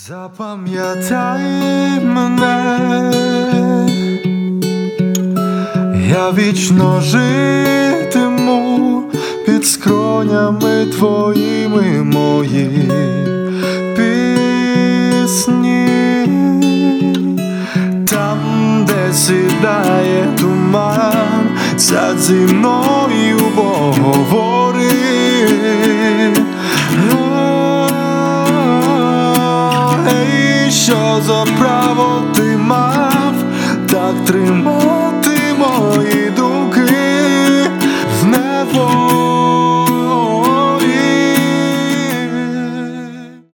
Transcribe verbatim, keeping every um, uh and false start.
Запам'ятай мене, я вічно житиму під скронями твоїми мої пісні. Там, де сідає туман, сядь зі мною поговори. Ей, що за право